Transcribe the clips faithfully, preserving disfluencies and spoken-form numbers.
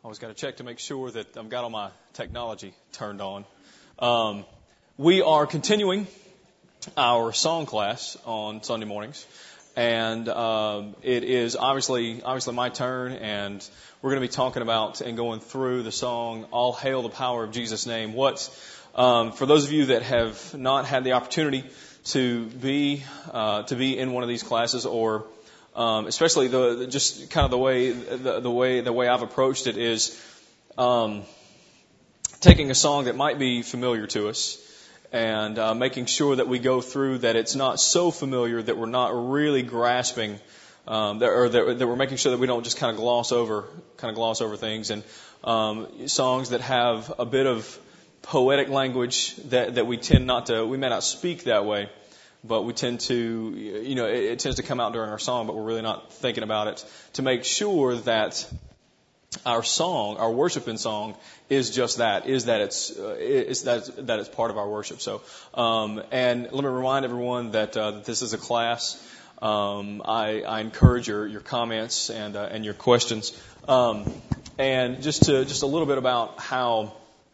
always got to check to make sure that I've got all my technology turned on. Um, we are continuing our song class on Sunday mornings, and um, it is obviously obviously my turn, and we're going to be talking about and going through the song "All Hail the Power of Jesus' Name." What um, for those of you that have not had the opportunity to be uh, to be in one of these classes, or Um, especially the just kind of the way the, the way the way I've approached it is um, taking a song that might be familiar to us and uh, making sure that we go through that it's not so familiar that we're not really grasping, um, that, or that, that we're making sure that we don't just kind of gloss over kind of gloss over things, and um, songs that have a bit of poetic language that that we tend not to we may not speak that way. But we tend to, you know, it, it tends to come out during our song, but we're really not thinking about it, to make sure that our song, our worship in song, is just that, is that it's, uh, is that, that it's part of our worship. So, um, and let me remind everyone that, uh, that this is a class. Um, I, I encourage your, your comments and, uh, and your questions. Um, and just to, just a little bit about how,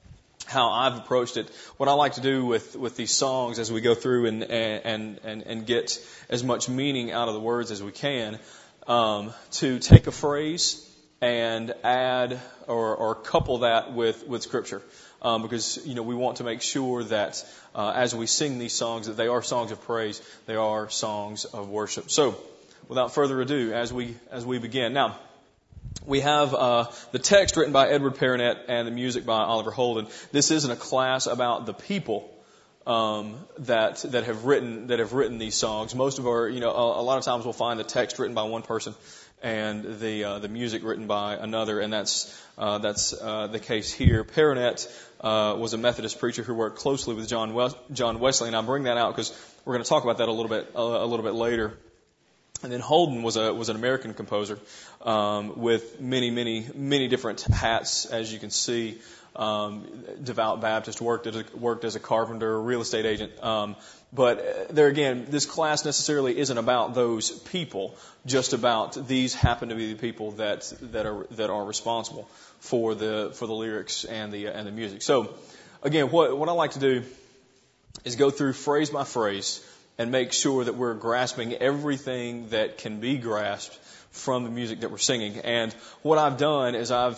how I've approached it. What I like to do with, with these songs as we go through and, and, and, and get as much meaning out of the words as we can, um, to take a phrase and add or, or couple that with, with Scripture. Um, because, you know, we want to make sure that, uh, as we sing these songs, that they are songs of praise, they are songs of worship. So, without further ado, as we, as we begin. Now, we have uh, the text written by Edward Perronet and the music by Oliver Holden. This isn't a class about the people um, that that have written that have written these songs. Most of our, you know, a, a lot of times we'll find the text written by one person and the uh, the music written by another, and that's uh, that's uh, the case here. Perronet uh, was a Methodist preacher who worked closely with John Wes- John Wesley, and I bring that out because we're going to talk about that a little bit uh, a little bit later. And then Holden was a was an American composer um, with many many many different hats, as you can see. Um, devout Baptist, worked as a, worked as a carpenter, real estate agent. Um, but there again, this class necessarily isn't about those people. Just about these happen to be the people that that are that are responsible for the for the lyrics and the and the music. So again, what what I like to do is go through phrase by phrase and make sure that we're grasping everything that can be grasped from the music that we're singing. And what I've done is I've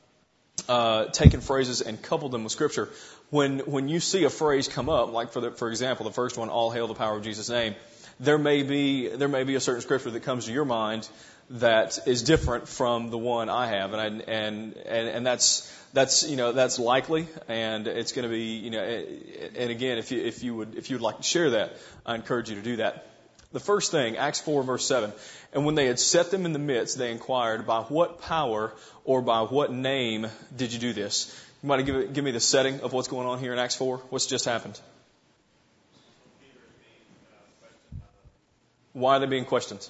uh, taken phrases and coupled them with Scripture. When when you see a phrase come up, like for the, for example, the first one, "All hail the power of Jesus' name," there may be there may be a certain Scripture that comes to your mind that is different from the one I have, and I, and and and that's that's you know that's likely, and it's going to be you know and again if you if you would if you would like to share that, I encourage you to do that. The first thing, Acts four verse seven, and when they had set them in the midst, they inquired, "By what power or by what name did you do this?" You might give give me the setting of what's going on here in Acts four. What's just happened? Why are they being questioned?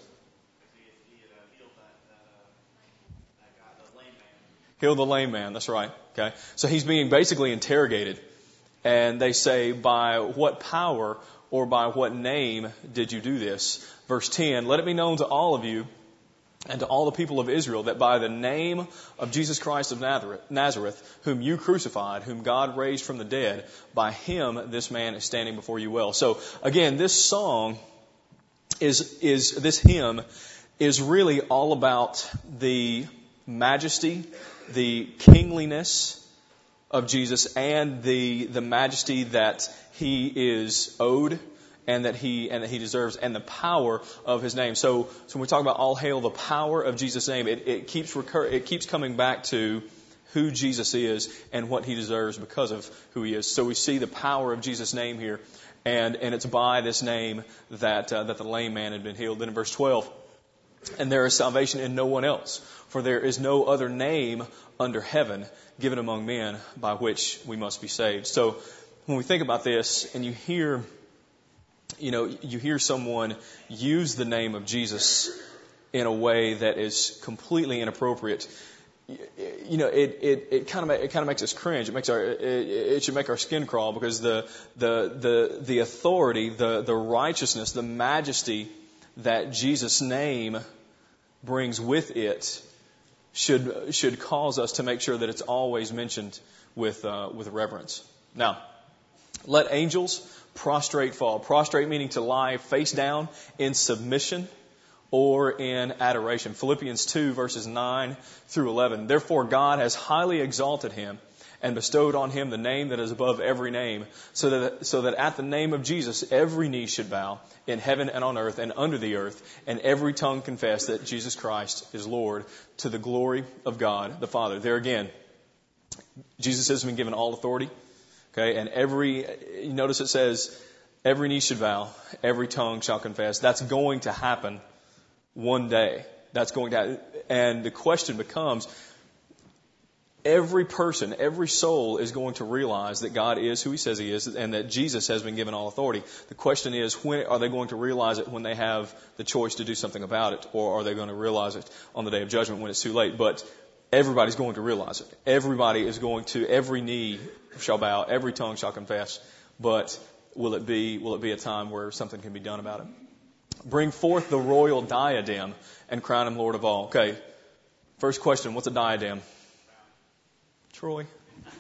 Heal the lame man, that's right. Okay, so he's being basically interrogated, and they say, "By what power or by what name did you do this?" Verse ten, "Let it be known to all of you and to all the people of Israel that by the name of Jesus Christ of Nazareth, whom you crucified, whom God raised from the dead, by him this man is standing before you well." So again, this song is is this hymn is really all about the majesty, the kingliness of Jesus, and the the majesty that he is owed and that he and that he deserves, and the power of his name. So, so when we talk about all hail the power of Jesus' name, it, it keeps recur it keeps coming back to who Jesus is and what he deserves because of who he is. So we see the power of Jesus' name here, and and it's by this name that uh, that the lame man had been healed. Then in verse twelve, "And there is salvation in no one else, for there is no other name under heaven given among men by which we must be saved." So when we think about this and you hear, you know, you hear someone use the name of Jesus in a way that is completely inappropriate, you know, it, it, it kind of, it kind of makes us cringe. It makes our, it, it should make our skin crawl, because the, the, the, the authority, the, the righteousness, the majesty that Jesus' name brings with it should should cause us to make sure that it's always mentioned with uh, with reverence. Now, let angels prostrate fall. Prostrate meaning to lie face down in submission or in adoration. Philippians two verses nine through eleven. Therefore God has highly exalted him and bestowed on him the name that is above every name, so that so that at the name of Jesus every knee should bow in heaven and on earth and under the earth, and every tongue confess that Jesus Christ is Lord, to the glory of God the Father. There again, Jesus has been given all authority. Okay, and every, you notice it says, every knee should bow, every tongue shall confess. That's going to happen one day. That's going to happen. And the question becomes, every person, every soul is going to realize that God is who He says He is and that Jesus has been given all authority. The question is, when are they going to realize it? When they have the choice to do something about it? Or are they going to realize it on the day of judgment when it's too late? But everybody's going to realize it. Everybody is going to, every knee shall bow, every tongue shall confess. But will it be, will it be a time where something can be done about it? Bring forth the royal diadem and crown Him Lord of all. Okay. First question, what's a diadem? Troy?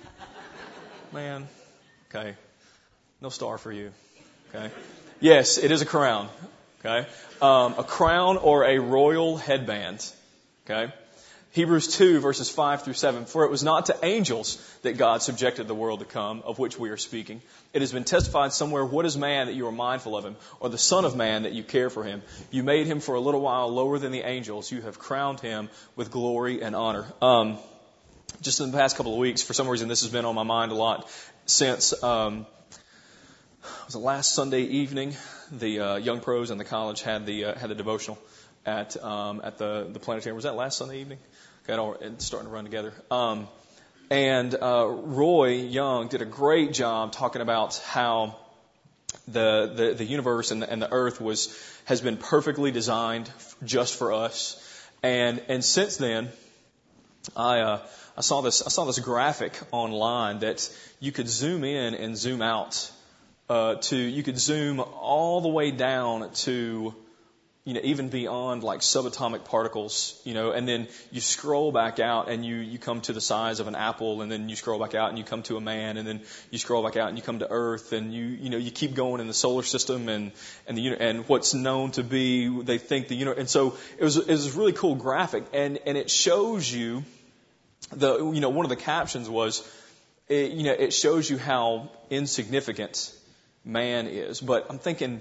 Man. Okay. No star for you. Okay. Yes, it is a crown. Okay. Um, a crown or a royal headband. Okay. Hebrews two verses five through seven. For it was not to angels that God subjected the world to come, of which we are speaking. It has been testified somewhere, what is man that you are mindful of him, or the son of man that you care for him? You made him for a little while lower than the angels. You have crowned him with glory and honor. Um, just in the past couple of weeks, for some reason this has been on my mind a lot since, um, was it last Sunday evening, the uh, young pros in the college had the uh, had the devotional at um, at the, the planetarium. Was that last Sunday evening? Okay, it's starting to run together. Um, and uh, Roy Young did a great job talking about how the the, the universe and the, and the earth was has been perfectly designed just for us. And and since then, I uh, I saw this I saw this graphic online that you could zoom in and zoom out uh, to you could zoom all the way down to, you know, even beyond like subatomic particles, you know, and then you scroll back out and you, you come to the size of an apple, and then you scroll back out and you come to a man, and then you scroll back out and you come to Earth, and you, you know, you keep going in the solar system and, and the, and what's known to be, they think the, you know, and so it was, it was a really cool graphic, and, and it shows you the, you know, one of the captions was, it, you know, it shows you how insignificant man is, but I'm thinking,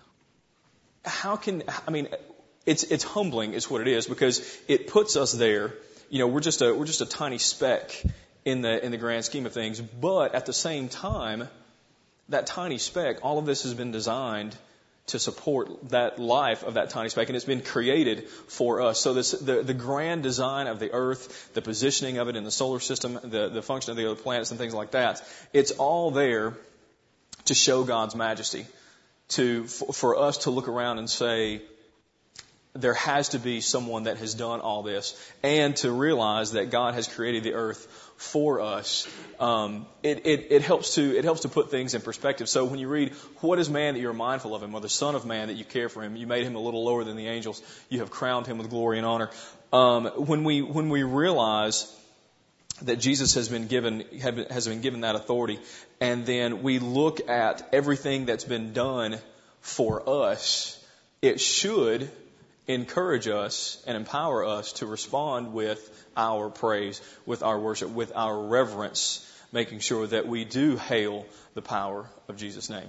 how can, I mean, it's, it's humbling is what it is, because it puts us there. You know, we're just a, we're just a tiny speck in the, in the grand scheme of things. But at the same time, that tiny speck, all of this has been designed to support that life of that tiny speck, and it's been created for us. So this, the, the grand design of the earth, the positioning of it in the solar system, the, the function of the other planets and things like that, it's all there to show God's majesty. To, for us to look around and say, there has to be someone that has done all this, and to realize that God has created the earth for us. Um, it, it, it helps to it helps to put things in perspective. So when you read, "What is man that you are mindful of him, or the son of man that you care for him? You made him a little lower than the angels. You have crowned him with glory and honor." Um, when we when we realize that Jesus has been given has been given that authority, and then we look at everything that's been done for us, it should encourage us and empower us to respond with our praise, with our worship, with our reverence, making sure that we do hail the power of Jesus' name.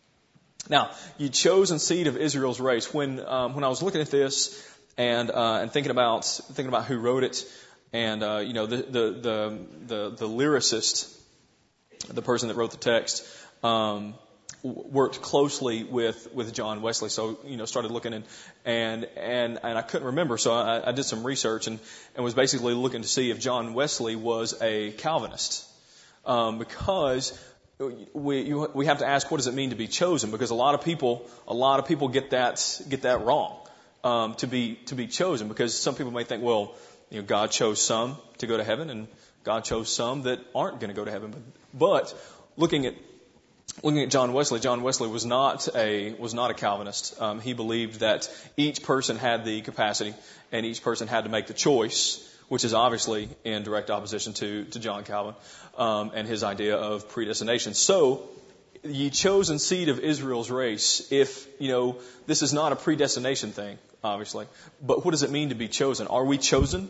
Now, you chosen seed of Israel's race. When um, when I was looking at this and uh, and thinking about thinking about who wrote it. And, uh, you know, the, the, the, the, the lyricist, the person that wrote the text, um, worked closely with, with John Wesley. So, you know, started looking and, and, and, and I couldn't remember. So I, I did some research and, and was basically looking to see if John Wesley was a Calvinist. Um, because we, you, we have to ask, what does it mean to be chosen? Because a lot of people, a lot of people get that, get that wrong, um, to be, to be chosen. Because some people may think, well, you know, God chose some to go to heaven, and God chose some that aren't going to go to heaven. But, but looking at looking at John Wesley, John Wesley was not a was not a Calvinist. Um, he believed that each person had the capacity, and each person had to make the choice which is obviously in direct opposition to, to John Calvin um, and his idea of predestination. So, ye chosen seed of Israel's race, if, you know, this is not a predestination thing, obviously, but what does it mean to be chosen? Are we chosen?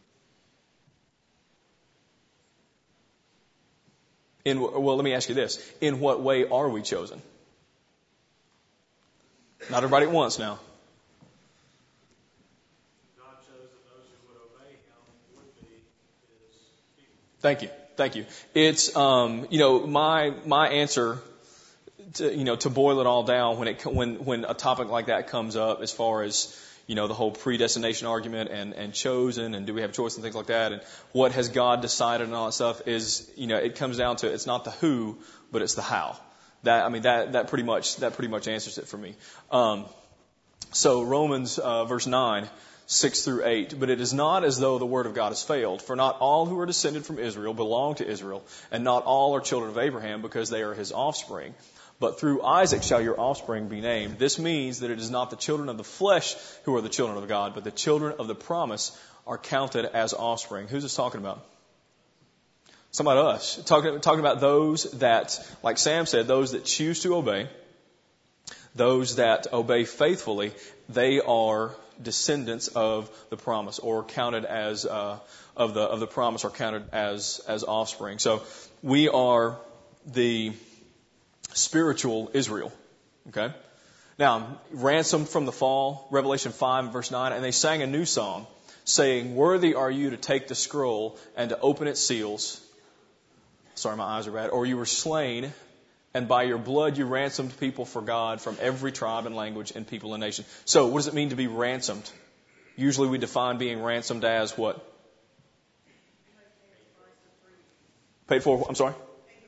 In, well, let me ask you this. In what way are we chosen? Not everybody at once now. God chose that those who would obey Him would be His people. Thank you. Thank you. It's, um, you know, my, my answer to, you know, to boil it all down when it, when, when a topic like that comes up as far as, you know, the whole predestination argument and, and chosen and do we have a choice and things like that and what has God decided and all that stuff is, you know, it comes down to it's not the who, but it's the how. That, I mean, that, that pretty much, that pretty much answers it for me. Um, so Romans, uh, verse nine, six through eight, but it is not as though the word of God has failed, for not all who are descended from Israel belong to Israel, and not all are children of Abraham because they are his offspring. But through Isaac shall your offspring be named. This means that it is not the children of the flesh who are the children of God, but the children of the promise are counted as offspring. Who's this talking about? It's talking about us. Talking, talking about those that, like Sam said, those that choose to obey, those that obey faithfully, they are descendants of the promise, or counted as uh, of the of the promise, or counted as as offspring. So we are the spiritual Israel. Okay. Now, ransomed from the fall, Revelation five, verse nine, and they sang a new song, saying, "Worthy are you to take the scroll and to open its seals." Sorry, my eyes are bad. Or you were slain, and by your blood you ransomed people for God from every tribe and language and people and nation. So, what does it mean to be ransomed? Usually we define being ransomed as what? Paid for, I'm sorry?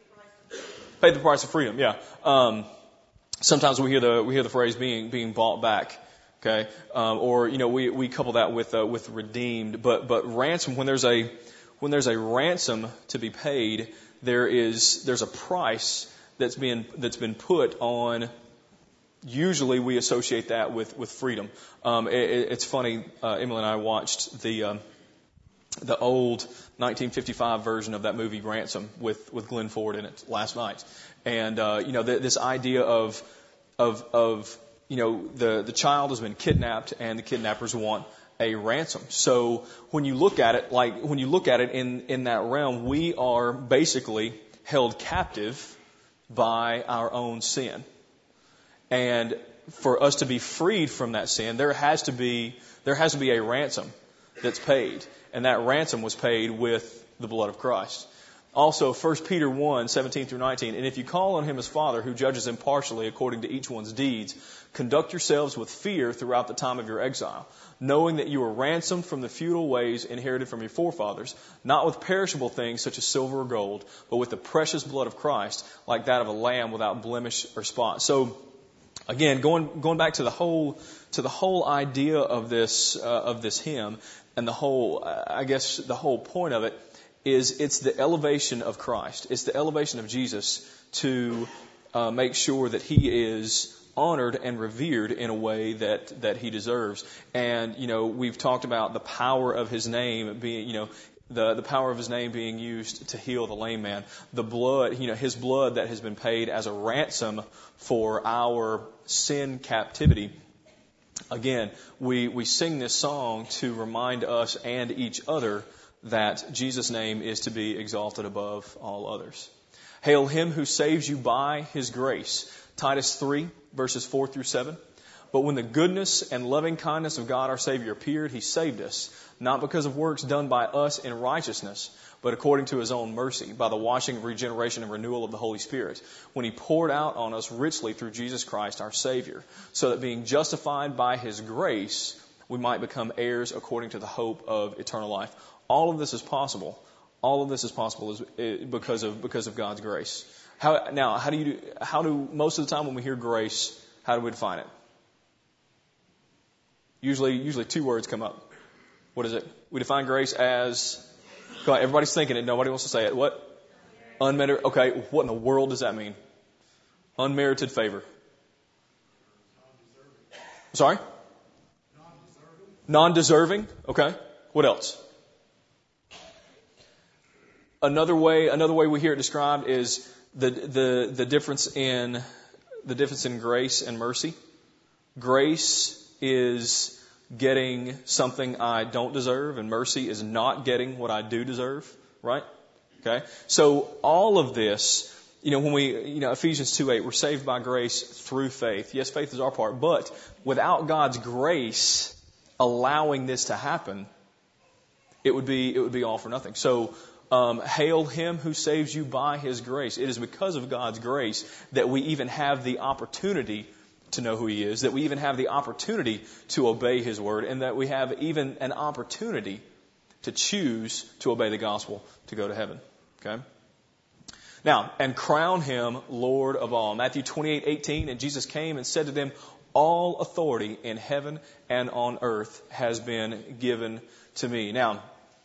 Paid the price of freedom, yeah. Um, sometimes we hear the, we hear the phrase being, being bought back. Okay. Um, or, you know, we, we couple that with, uh, with redeemed, but, but ransom, when there's a, when there's a ransom to be paid, there is, there's a price that's been, that's been put on. Usually we associate that with, with freedom. Um, it, it's funny, uh, Emily and I watched the, um, the old nineteen fifty-five version of that movie Ransom with, with Glenn Ford in it last night. And, uh, you know, th- this idea of, of, of, you know, the, the child has been kidnapped and the kidnappers want a ransom. So when you look at it, like, when you look at it in, in that realm, we are basically held captive by our own sin. And for us to be freed from that sin, there has to be, there has to be a ransom that's paid. And that ransom was paid with the blood of Christ. Also, First Peter one, seventeen through nineteen, and if you call on him as Father, who judges impartially according to each one's deeds, conduct yourselves with fear throughout the time of your exile, knowing that you were ransomed from the futile ways inherited from your forefathers, not with perishable things such as silver or gold, but with the precious blood of Christ, like that of a lamb without blemish or spot. So, again, going going back to the whole to the whole idea of this uh, of this hymn, and the whole, uh, I guess, the whole point of it is it's the elevation of Christ. It's the elevation of Jesus to uh, make sure that he is honored and revered in a way that, that he deserves. And, you know, we've talked about the power of his name being, you know, the, the power of his name being used to heal the lame man. The blood, you know, his blood that has been paid as a ransom for our sin captivity. Again, we, we sing this song to remind us and each other that Jesus' name is to be exalted above all others. Hail him who saves you by his grace. Titus three, verses four through seven. But when the goodness and loving kindness of God our Savior appeared, he saved us, not because of works done by us in righteousness, but according to his own mercy, by the washing of regeneration and renewal of the Holy Spirit, when he poured out on us richly through Jesus Christ our Savior, so that being justified by his grace, we might become heirs according to the hope of eternal life. All of this is possible. All of this is possible is because of because of God's grace. How, now, how do you do, how do most of the time when we hear grace, how do we define it? Usually, usually two words come up. What is it? We define grace as, go on, everybody's thinking it. Nobody wants to say it. What? Unmerited. Okay. What in the world does that mean? Unmerited favor. Sorry? Non-deserving. Non-deserving. Okay. What else? another way, another way we hear it described is the the the difference in the difference in grace and mercy. Grace is getting something I don't deserve, and mercy is not getting what I do deserve, right? Okay? So all of this, you know, when we, you know, Ephesians two eight, we're saved by grace through faith. Yes, faith is our part, but without God's grace allowing this to happen, it would be, it would be all for nothing. So, um, hail him who saves you by his grace. It is because of God's grace that we even have the opportunity to know who he is, that we even have the opportunity to obey his word, and that we have even an opportunity to choose to obey the gospel to go to heaven. Okay? Now, and crown him Lord of all. Matthew twenty-eight eighteen, and Jesus came and said to them, all authority in heaven and on earth has been given to me. Now,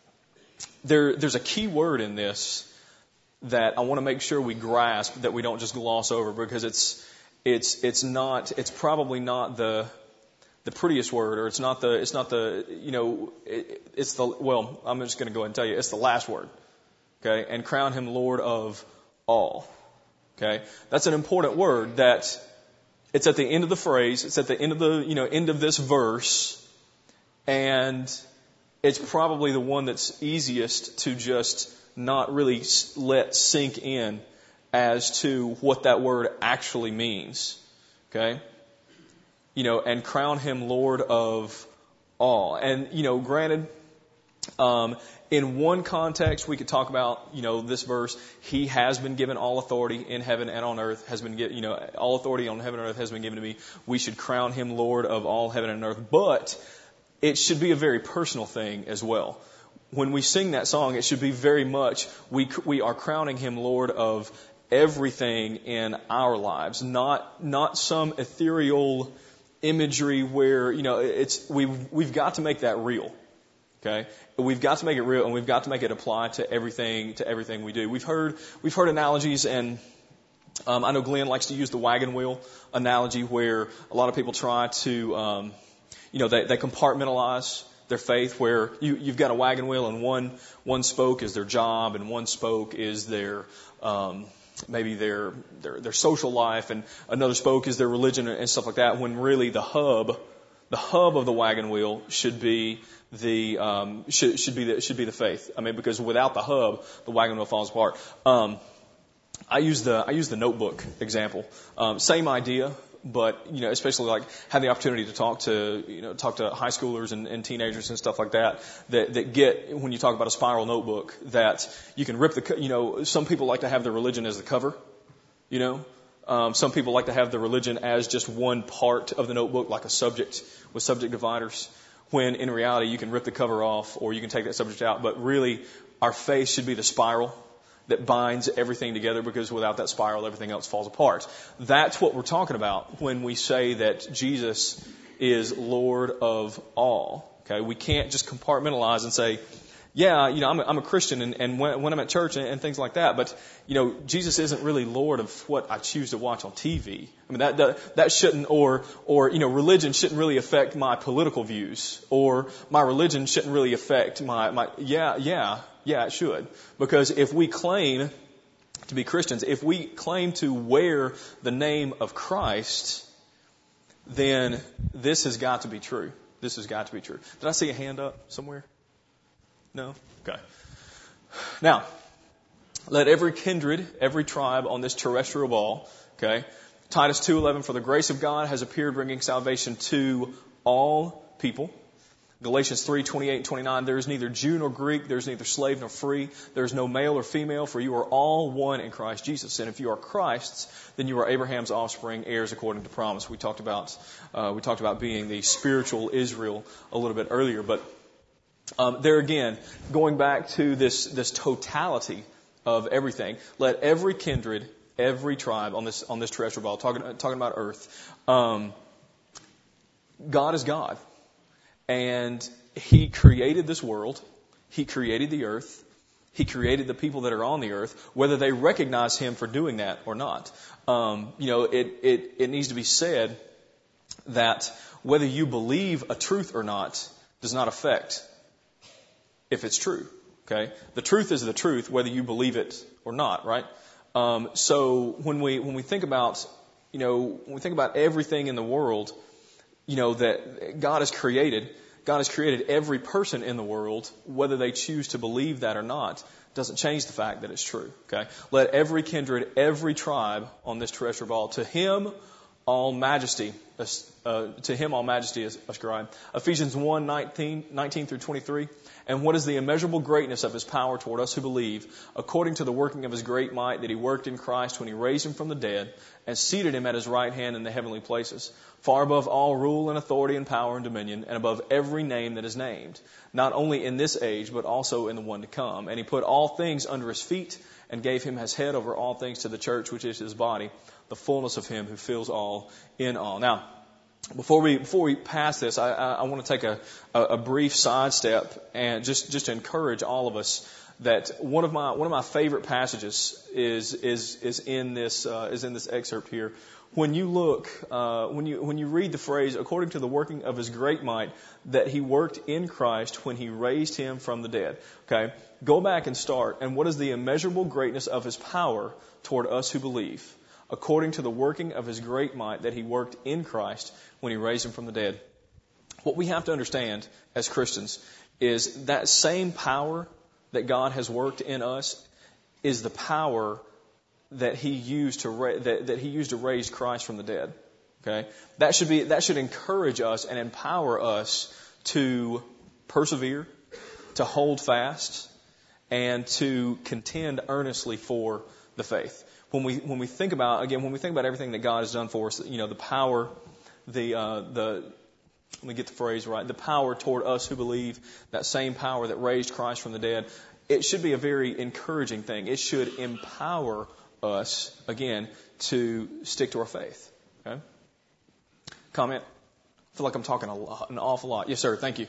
there, there's a key word in this that I want to make sure we grasp, that we don't just gloss over, because it's It's it's not it's probably not the the prettiest word, or it's not the it's not the you know it, it's the well I'm just going to go ahead and tell you, it's the last word. Okay, and crown him Lord of all. Okay, that's an important word. That it's at the end of the phrase. It's at the end of the you know end of this verse, and it's probably the one that's easiest to just not really let sink in as to what that word actually means. Okay? You know, and crown him Lord of all. And, you know, granted, um, in one context, we could talk about, you know, this verse, he has been given all authority in heaven and on earth, has been given, you know, all authority on heaven and earth has been given to me. We should crown him Lord of all heaven and earth. But it should be a very personal thing as well. When we sing that song, it should be very much, we, we are crowning him Lord of everything in our lives, not not some ethereal imagery where, you know, it's we've we've got to make that real. Okay? We've got to make it real, and we've got to make it apply to everything to everything we do. We've heard we've heard analogies, and um, I know Glenn likes to use the wagon wheel analogy, where a lot of people try to um, you know, they, they compartmentalize their faith, where you, you've got a wagon wheel, and one one spoke is their job, and one spoke is their um, maybe their, their their social life, and another spoke is their religion and stuff like that, when really the hub the hub of the wagon wheel should be the um should should be the should be the faith. I mean, because without the hub, the wagon wheel falls apart. Um I use the I use the notebook example. Um same idea, but, you know, especially like have the opportunity to talk to, you know, talk to high schoolers and, and teenagers and stuff like that, that, that get, when you talk about a spiral notebook, that you can rip the, you know, some people like to have their religion as the cover, you know, um, some people like to have the religion as just one part of the notebook, like a subject with subject dividers, when in reality you can rip the cover off, or you can take that subject out, but really our faith should be the spiral that binds everything together, because without that spiral, everything else falls apart. That's what we're talking about when we say that Jesus is Lord of all. Okay, we can't just compartmentalize and say, yeah, you know, I'm a, I'm a Christian, and, and when, when I'm at church and, and things like that, but, you know, Jesus isn't really Lord of what I choose to watch on T V. I mean, that that, that shouldn't, or or you know, religion shouldn't really affect my political views, or my religion shouldn't really affect my my yeah yeah. Yeah, it should. Because if we claim to be Christians, if we claim to wear the name of Christ, then this has got to be true. This has got to be true. Did I see a hand up somewhere? No? Okay. Now, let every kindred, every tribe on this terrestrial ball, okay, Titus two eleven, for the grace of God has appeared, bringing salvation to all people. Galatians three twenty-eight and twenty-nine, there is neither Jew nor Greek, there is neither slave nor free, there is no male or female, for you are all one in Christ Jesus. And if you are Christ's, then you are Abraham's offspring, heirs according to promise. We talked about uh, we talked about being the spiritual Israel a little bit earlier, but um, there again, going back to this this totality of everything, let every kindred, every tribe on this on this terrestrial ball, talking talking about Earth, um, God is God. And He created this world. He created the earth. He created the people that are on the earth, whether they recognize Him for doing that or not. Um, you know, it, it, it needs to be said that whether you believe a truth or not does not affect if it's true. Okay? The truth is the truth, whether you believe it or not, right? Um, so when we when we think about, you know, when we think about everything in the world, you know, that God has created, God has created every person in the world, whether they choose to believe that or not, doesn't change the fact that it's true. Okay? Let every kindred, every tribe on this terrestrial ball, to Him all majesty, uh, to Him all majesty is ascribed. Ephesians one, nineteen, nineteen through twenty-three. And what is the immeasurable greatness of His power toward us who believe, according to the working of His great might that He worked in Christ when He raised Him from the dead and seated Him at His right hand in the heavenly places, far above all rule and authority and power and dominion, and above every name that is named, not only in this age, but also in the one to come. And He put all things under His feet and gave Him as head over all things to the church, which is His body, the fullness of Him who fills all in all. Now, before we before we pass this, I, I, I want to take a, a, a brief sidestep and just, just to encourage all of us that one of my one of my favorite passages is is is in this uh, is in this excerpt here. When you look, uh, when you when you read the phrase, according to the working of His great might, that He worked in Christ when He raised Him from the dead. Okay, go back and start. And what is the immeasurable greatness of His power toward us who believe? According to the working of His great might that He worked in Christ when He raised Him from the dead. What we have to understand as Christians is that same power that God has worked in us is the power that He used to ra- that, that He used to raise Christ from the dead. Okay, that should be that should encourage us and empower us to persevere, to hold fast, and to contend earnestly for the faith. When we when we think about again when we think about everything that God has done for us, you know, the power, the uh, the let me get the phrase right, the power toward us who believe, that same power that raised Christ from the dead, it should be a very encouraging thing. It should empower us again to stick to our faith. Okay? Comment? I feel like I'm talking a lot, an awful lot. Yes, sir. Thank you.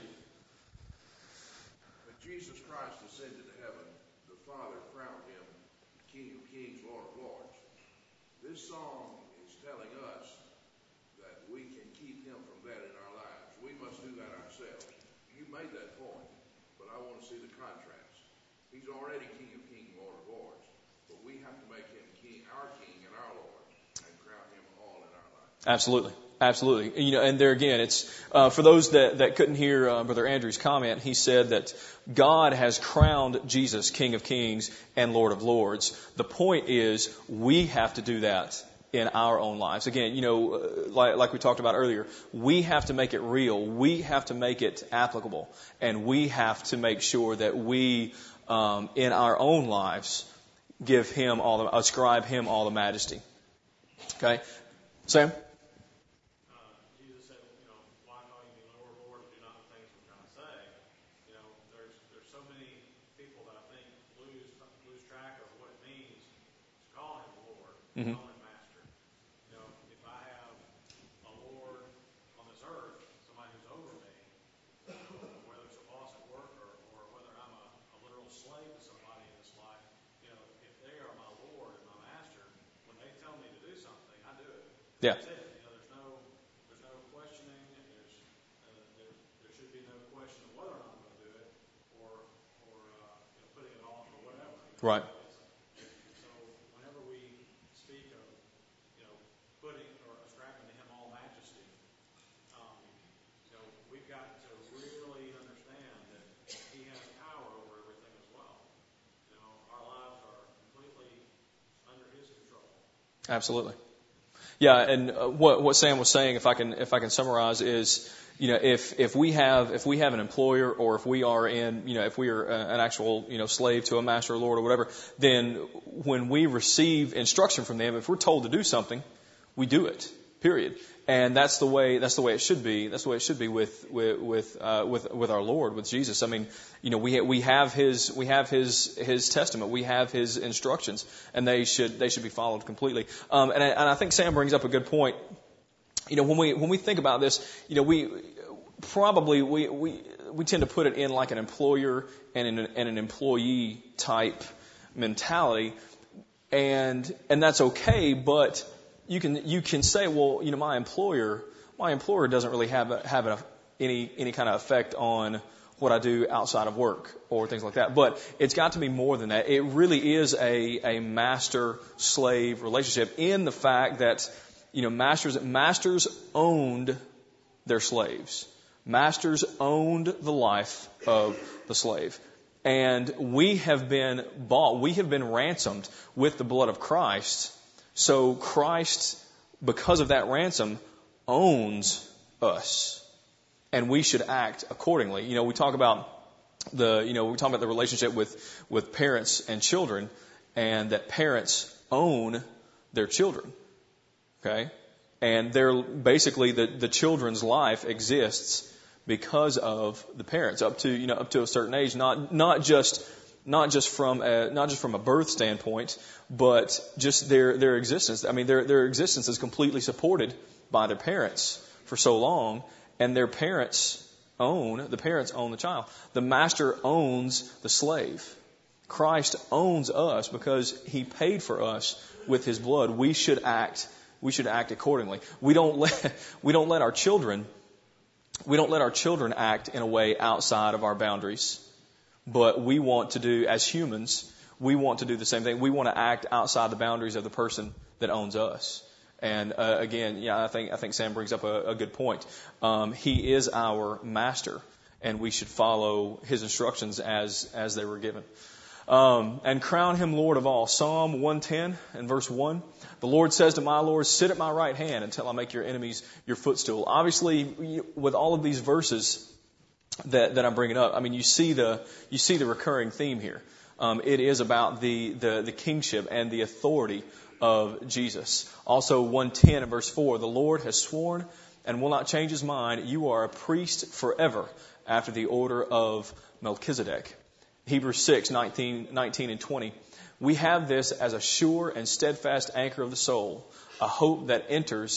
When Jesus Christ ascended to heaven, the Father crowned Him King of Kings, Lord of Lords. This song is telling us that we can keep Him from that in our lives. We must do that ourselves. You made that point, but I want to see the contrast. He's already King of Kings, Lord of Lords, but we have to make Him King, our King and our Lord, and crown Him all in our lives. Absolutely. Absolutely. You know, and there again, it's, uh, for those that, that couldn't hear, uh, Brother Andrew's comment, he said that God has crowned Jesus King of Kings and Lord of Lords. The point is, we have to do that in our own lives. Again, you know, uh, like, like we talked about earlier, we have to make it real. We have to make it applicable. And we have to make sure that we, um, in our own lives, give Him all the, ascribe Him all the majesty. Okay? Sam? Mm-hmm. Call Him Master. You know, if I have a Lord on this earth, somebody who's over me, whether it's a boss at work or, or whether I'm a, a literal slave to somebody in this life, you know, if they are my Lord and my Master, when they tell me to do something, I do it. Yeah. That's it. You know, there's no, there's no questioning. There's, uh, there, there should be no question of whether or not I'm going to do it, or, or uh, you know, putting it off or whatever. You know? Right. Absolutely. Yeah, and uh, what what Sam was saying, if I can if I can summarize, is, you know, if if we have if we have an employer, or if we are in, you know, if we are an actual, you know, slave to a master or lord or whatever, then when we receive instruction from them, if we're told to do something, we do it. Period. And that's the way that's the way it should be. That's the way it should be with with with uh, with, with our Lord, with Jesus. I mean, you know, we we have his we have his his testament, we have his instructions, and they should they should be followed completely. Um, and I, and I think Sam brings up a good point. You know, when we when we think about this, you know, we probably we we we tend to put it in like an employer and an, and an employee type mentality, and and that's okay, but You can you can say, well, you know, my employer my employer doesn't really have a, have a, any any kind of effect on what I do outside of work or things like that. But it's got to be more than that. It really is a, a master-slave relationship in the fact that, you know, masters, masters owned their slaves. Masters owned the life of the slave. And we have been bought, we have been ransomed with the blood of Christ. So Christ, because of that ransom, owns us. And we should act accordingly. You know, we talk about the, you know, we talk about the relationship with, with parents and children, and that parents own their children. Okay? And they're basically the, the children's life exists because of the parents up to, you know, up to a certain age, not, not just, not just from a, not just from a birth standpoint, but just their, their existence. I mean, their, their existence is completely supported by their parents for so long. And their parents own, the parents own the child. The master owns the slave. Christ owns us because he paid for us with his blood. We should act, we should act accordingly. We don't let, we don't let our children, we don't let our children act in a way outside of our boundaries. But we want to do, as humans, we want to do the same thing. We want to act outside the boundaries of the person that owns us. And uh, again, yeah, I think I think Sam brings up a, a good point. Um, he is our master, and we should follow his instructions as as they were given. Um, and crown him Lord of all. Psalm one ten and verse one. The Lord says to my Lord, sit at my right hand until I make your enemies your footstool. Obviously, with all of these verses that that I'm bringing up, I mean, you see the you see the recurring theme here. Um, it is about the the the kingship and the authority of Jesus. Also one ten and verse four, the Lord has sworn and will not change his mind. You are a priest forever after the order of Melchizedek. Hebrews six, nineteen, nineteen and twenty. We have this as a sure and steadfast anchor of the soul, a hope that enters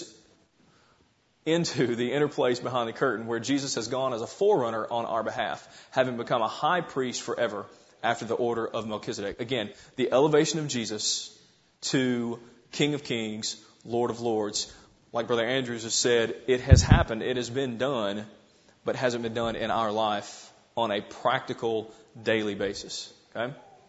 into the inner place behind the curtain where Jesus has gone as a forerunner on our behalf, having become a high priest forever after the order of Melchizedek. Again, the elevation of Jesus to King of Kings, Lord of Lords. Like Brother Andrews has said, it has happened, it has been done, but hasn't been done in our life on a practical daily basis. Okay?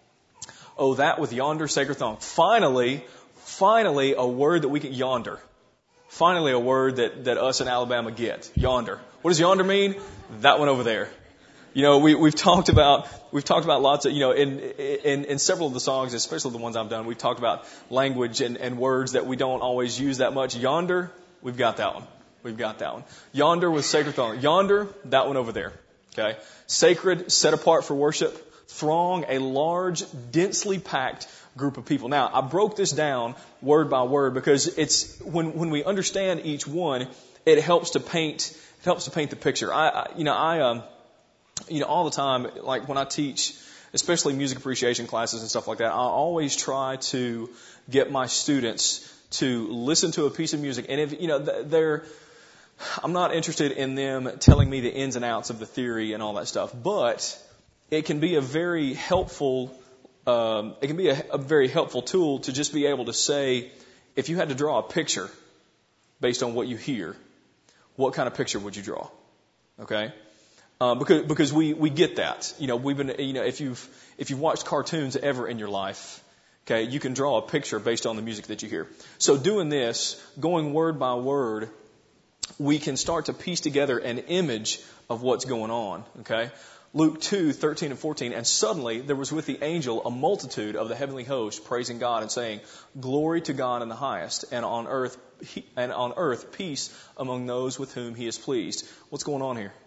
Oh, that with yonder sacred thong. Finally, finally a word that we can, yonder. Finally a word that, that us in Alabama get. Yonder. What does yonder mean? That one over there. You know, we, we've talked about, we've talked about lots of, you know, in, in, in several of the songs, especially the ones I've done, we've talked about language and, and words that we don't always use that much. Yonder, we've got that one. We've got that one. Yonder with sacred throng. Yonder, that one over there. Okay. Sacred, set apart for worship. Throng, a large, densely packed group of people. Now, I broke this down word by word because it's, when, when we understand each one, it helps to paint, it helps to paint the picture. I, I you know, I, um, You know, all the time, like when I teach, especially music appreciation classes and stuff like that, I always try to get my students to listen to a piece of music. And if, you know, they're, I'm not interested in them telling me the ins and outs of the theory and all that stuff, but it can be a very helpful, um, it can be a, a very helpful tool to just be able to say, if you had to draw a picture based on what you hear, what kind of picture would you draw? Okay? Uh, because because we, we get that. You know, we've been, you know, if you've if you've watched cartoons ever in your life, okay, you can draw a picture based on the music that you hear. So doing this, going word by word, we can start to piece together an image of what's going on. Okay? Luke two, thirteen and fourteen, and suddenly there was with the angel a multitude of the heavenly host praising God and saying, Glory to God in the highest, and on earth and on earth peace among those with whom he is pleased. What's going on here?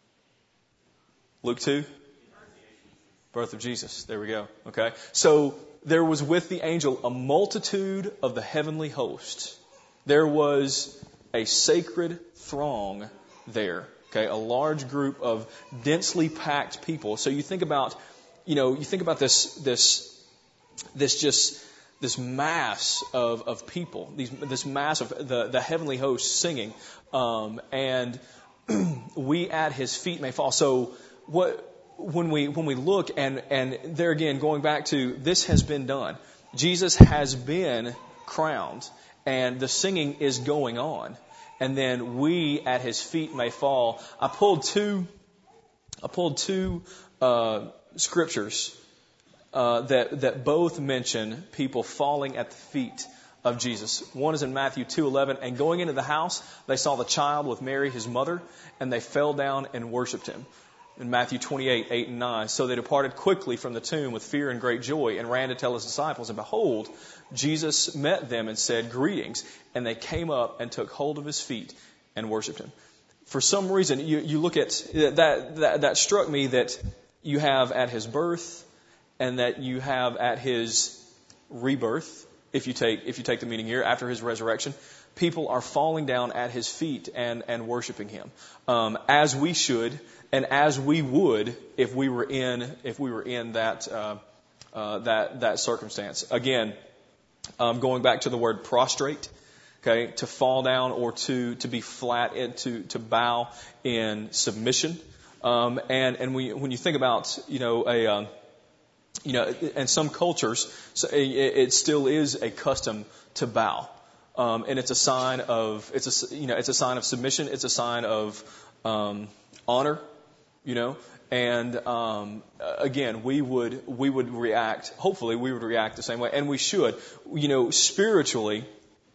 Luke two? Birth of Jesus. There we go. Okay. So there was with the angel a multitude of the heavenly host. There was a sacred throng there. Okay. A large group of densely packed people. So you think about, you know, you think about this, this, this just, this mass of, of people, these, this mass of the, the heavenly host singing, um, and we at his feet may fall. So, What when we when we look and and there again going back to this has been done. Jesus has been crowned and the singing is going on, and then we at his feet may fall. I pulled two I pulled two uh, scriptures uh, that that both mention people falling at the feet of Jesus. One is in Matthew two eleven, and going into the house, they saw the child with Mary, his mother, and they fell down and worshipped him. In Matthew twenty-eight, eight and nine, so they departed quickly from the tomb with fear and great joy and ran to tell his disciples. And behold, Jesus met them and said, "Greetings." And they came up and took hold of his feet and worshipped him. For some reason, you, you look at that, that, that struck me that you have at his birth and that you have at his rebirth, if you take, if you take the meaning here, after his resurrection, people are falling down at his feet and, and worshiping him, um, as we should and as we would if we were in, if we were in that, uh, uh, that, that circumstance. Again, um, going back to the word prostrate. Okay, to fall down or to, to be flat, and to, to bow in submission. Um, and, and we, when you think about, you know, a, um, you know, in some cultures, so it, it still is a custom to bow. Um, and it's a sign of, it's a, you know, it's a sign of submission. It's a sign of, um, honor, you know, and, um, again, we would, we would react, hopefully we would react the same way, and we should, you know, spiritually,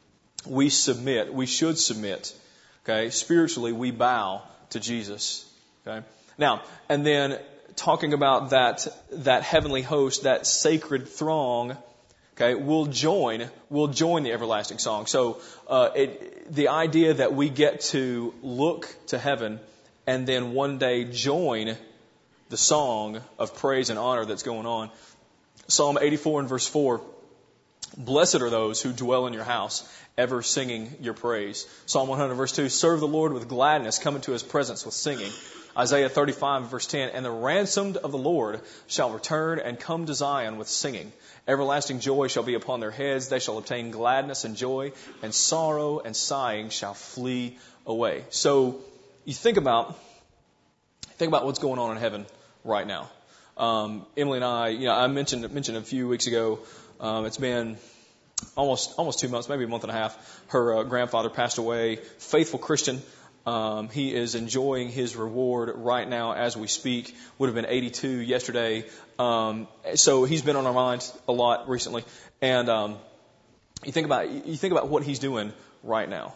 we submit, we should submit, okay? Spiritually, we bow to Jesus, okay? Now, and then talking about that, that heavenly host, that sacred throng, okay, we'll join, we'll join the everlasting song. So, uh, it, the idea that we get to look to heaven and then one day join the song of praise and honor that's going on. Psalm eighty-four and verse four, "Blessed are those who dwell in your house, ever singing your praise." Psalm one hundred verse two, "Serve the Lord with gladness, come into his presence with singing." Isaiah thirty-five verse ten, "And the ransomed of the Lord shall return and come to Zion with singing. Everlasting joy shall be upon their heads. They shall obtain gladness and joy, and sorrow and sighing shall flee away." So you think about, think about what's going on in heaven right now. Um, Emily and I, you know, I mentioned, mentioned a few weeks ago, um, it's been almost, almost two months, maybe a month and a half. Her uh, grandfather passed away, faithful Christian. Um, he is enjoying his reward right now as we speak. Would have been eighty-two yesterday. Um, so he's been on our minds a lot recently. And, um, you think about, you think about what he's doing right now.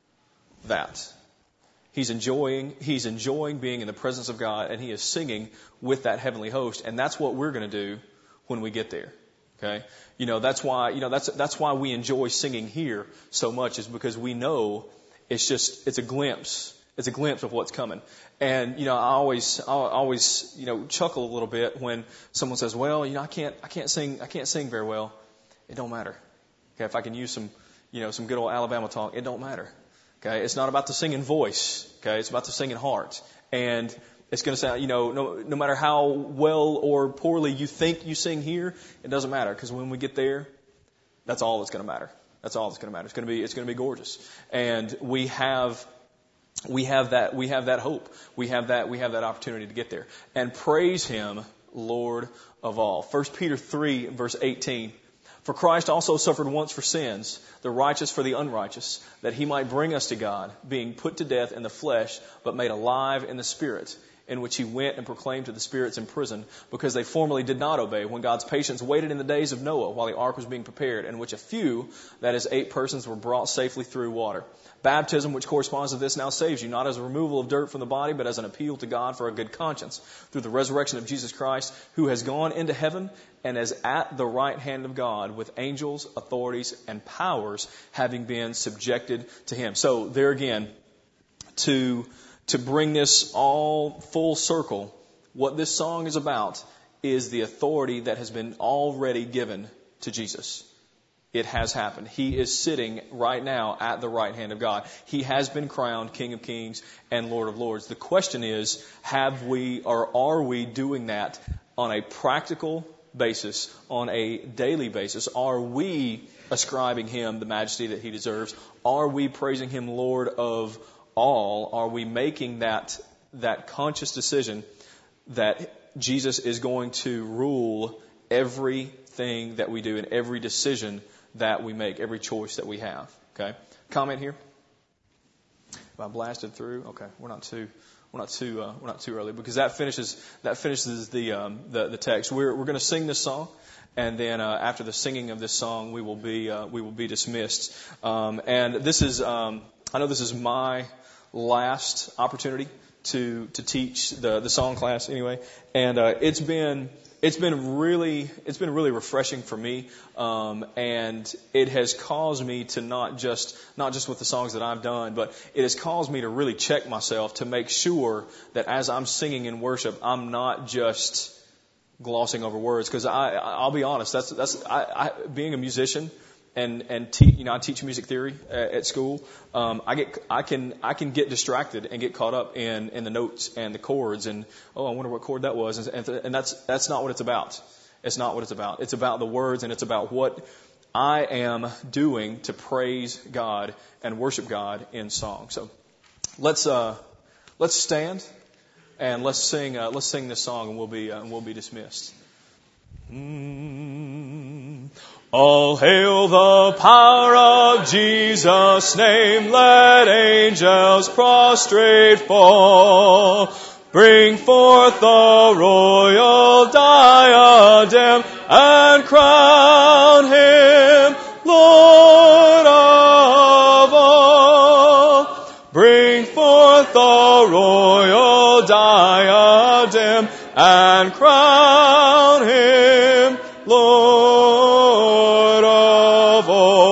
That. He's enjoying, he's enjoying being in the presence of God, and he is singing with that heavenly host. And that's what we're going to do when we get there. Okay? You know, that's why, you know, that's, that's why we enjoy singing here so much, is because we know it's just, it's a glimpse. It's a glimpse of what's coming. And, you know, I always, I always, you know, chuckle a little bit when someone says, "Well, you know, I can't, I can't sing, I can't sing very well." It don't matter. Okay? If I can use some, you know, some good old Alabama talk, it don't matter. Okay? It's not about the singing voice. Okay? It's about the singing heart. And it's going to sound, you know, no, no matter how well or poorly you think you sing here, it doesn't matter, because when we get there, that's all that's going to matter. That's all that's going to matter. It's going to be, it's going to be gorgeous. And we have, we have that, we have that hope. We have that, we have that opportunity to get there. And praise him, Lord of all. First Peter three, verse eighteen. "For Christ also suffered once for sins, the righteous for the unrighteous, that he might bring us to God, being put to death in the flesh, but made alive in the Spirit, in which he went and proclaimed to the spirits in prison, because they formerly did not obey, when God's patience waited in the days of Noah while the ark was being prepared, in which a few, that is eight persons, were brought safely through water. Baptism, which corresponds to this, now saves you, not as a removal of dirt from the body, but as an appeal to God for a good conscience, through the resurrection of Jesus Christ, who has gone into heaven and is at the right hand of God, with angels, authorities, and powers having been subjected to him." So there again, to to bring this all full circle, what this song is about is the authority that has been already given to Jesus. It has happened. He is sitting right now at the right hand of God. He has been crowned King of Kings and Lord of Lords. The question is, have we, or are we doing that on a practical basis, on a daily basis? Are we ascribing him the majesty that he deserves? Are we praising him Lord of all? Are we making that, that conscious decision that Jesus is going to rule everything that we do and every decision that we make, every choice that we have? Okay. Comment here? Have I blasted through? Okay. We're not too, we're not too uh, we're not too early, because that finishes that finishes the um, the, the text. We're we're going to sing this song, and then uh, after the singing of this song, we will be uh, we will be dismissed. Um, and this is um, I know this is my last opportunity to to teach the the song class anyway, and uh, it's been. It's been really, it's been really refreshing for me, um, and it has caused me to not just, not just with the songs that I've done, but it has caused me to really check myself to make sure that as I'm singing in worship, I'm not just glossing over words. Because I, I'll be honest, that's that's I, I, being a musician. And and te- you know, I teach music theory at, at school. Um, I get I can I can get distracted and get caught up in, in the notes and the chords and oh, I wonder what chord that was, and, and, and that's that's not what it's about. It's not what it's about. It's about the words, and it's about what I am doing to praise God and worship God in song. So let's uh, let's stand and let's sing uh, let's sing this song, and we'll be uh, and we'll be dismissed. Mm. All hail the power of Jesus' name, let angels prostrate fall. Bring forth the royal diadem and crown him Lord of all. Bring forth the royal diadem and crown him Lord of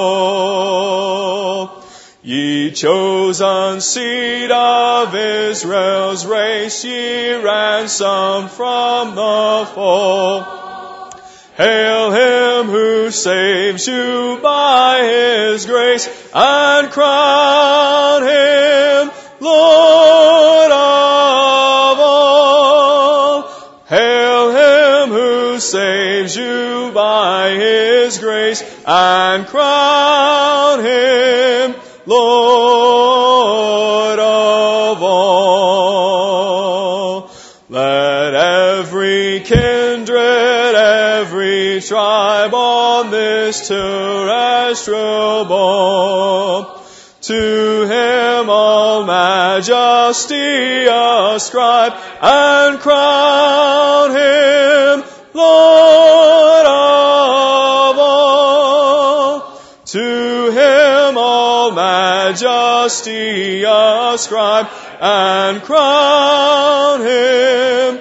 all. Ye chosen seed of Israel's race, ye ransomed from the fall. Hail him who saves you by his grace, and crown him Lord of all. Hail him who saves you by his grace, and crown him Lord of all. Let every kindred, every tribe on this terrestrial ball, to him all majesty ascribe, and crown him Lord of all. To him all majesty ascribe, and crown him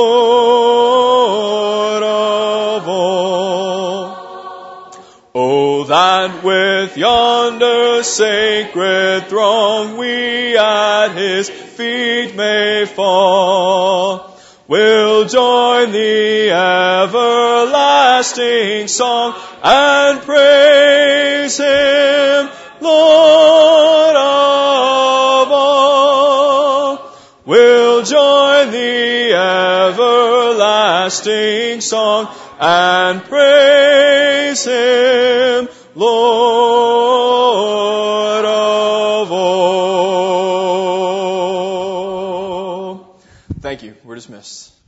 Lord of all. Oh, that with yonder sacred throng we at his feet may fall. We'll join the everlasting song and praise him, Lord of all. We'll join the everlasting song and praise him, Lord of all. Thank you. We're dismissed.